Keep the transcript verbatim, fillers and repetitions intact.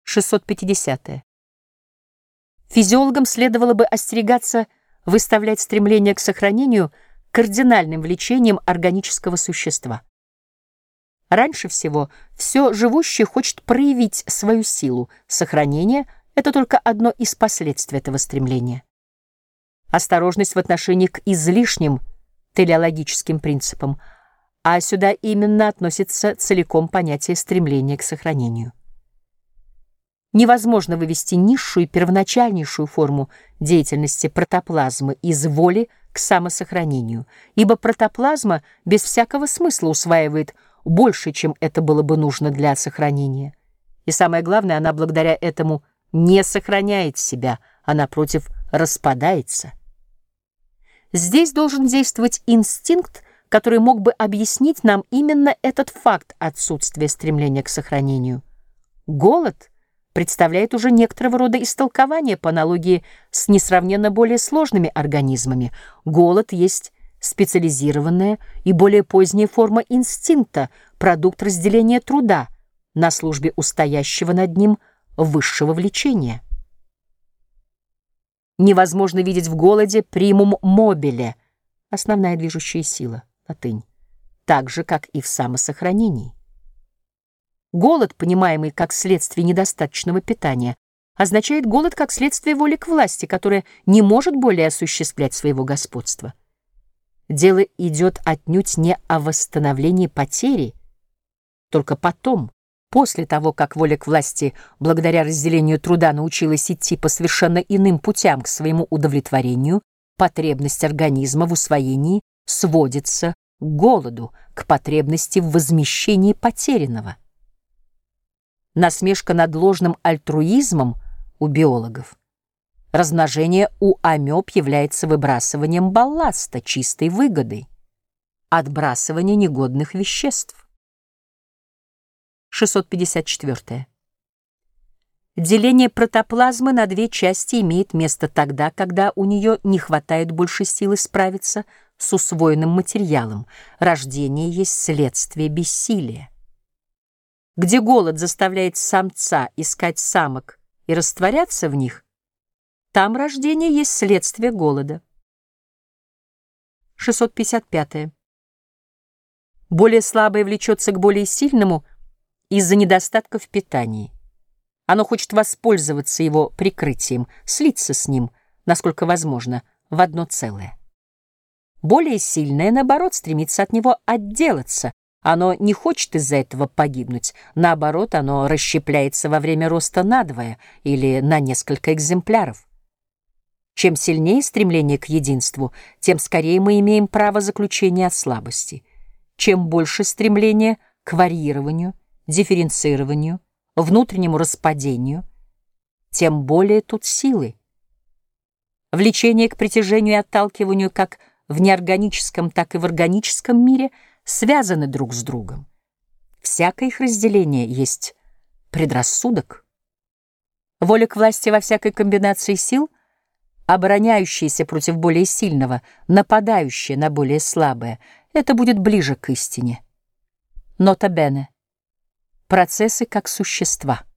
шестьсот пятидесятое. Физиологам следовало бы остерегаться выставлять стремление к сохранению кардинальным влечением органического существа. Раньше всего все живущее хочет проявить свою силу. Сохранение — это только одно из последствий этого стремления. Осторожность в отношении к излишним телеологическим принципам, а сюда именно относится целиком понятие стремления к сохранению. Невозможно вывести низшую и первоначальнейшую форму деятельности протоплазмы из воли к самосохранению, ибо протоплазма без всякого смысла усваивает больше, чем это было бы нужно для сохранения. И самое главное, она благодаря этому не сохраняет себя, а, напротив, распадается. Здесь должен действовать инстинкт, который мог бы объяснить нам именно этот факт отсутствия стремления к сохранению. Голод представляет уже некоторого рода истолкование по аналогии с несравненно более сложными организмами. Голод есть специализированная и более поздняя форма инстинкта, продукт разделения труда на службе у стоящего над ним высшего влечения. Невозможно видеть в голоде примум мобиле, основная движущая сила, латынь, так же, как и в самосохранении. Голод, понимаемый как следствие недостаточного питания, означает голод как следствие воли к власти, которая не может более осуществлять своего господства. Дело идет отнюдь не о восстановлении потери, только потом, после того, как воля к власти, благодаря разделению труда, научилась идти по совершенно иным путям к своему удовлетворению, потребность организма в усвоении сводится к голоду, к потребности в возмещении потерянного. Насмешка над ложным альтруизмом у биологов. Размножение у амеб является выбрасыванием балласта, чистой выгодой, отбрасывание негодных веществ. шестьсот пятьдесят четвёртое. Деление протоплазмы на две части имеет место тогда, когда у нее не хватает больше силы справиться с усвоенным материалом. Рождение есть следствие бессилия. Где голод заставляет самца искать самок и растворяться в них, там рождение есть следствие голода. шестьсот пятьдесят пятое. Более слабое влечется к более сильному из-за недостатка в питании. Оно хочет воспользоваться его прикрытием, слиться с ним, насколько возможно, в одно целое. Более сильное, наоборот, стремится от него отделаться. Оно не хочет из-за этого погибнуть. Наоборот, оно расщепляется во время роста надвое или на несколько экземпляров. Чем сильнее стремление к единству, тем скорее мы имеем право заключения о слабости. Чем больше стремление к варьированию, дифференцированию, внутреннему распадению, тем более тут силы. Влечение к притяжению и отталкиванию как в неорганическом, так и в органическом мире связаны друг с другом. Всякое их разделение есть предрассудок. Воля к власти во всякой комбинации сил, обороняющаяся против более сильного, нападающая на более слабое, это будет ближе к истине. Нота бене. Процессы как существа.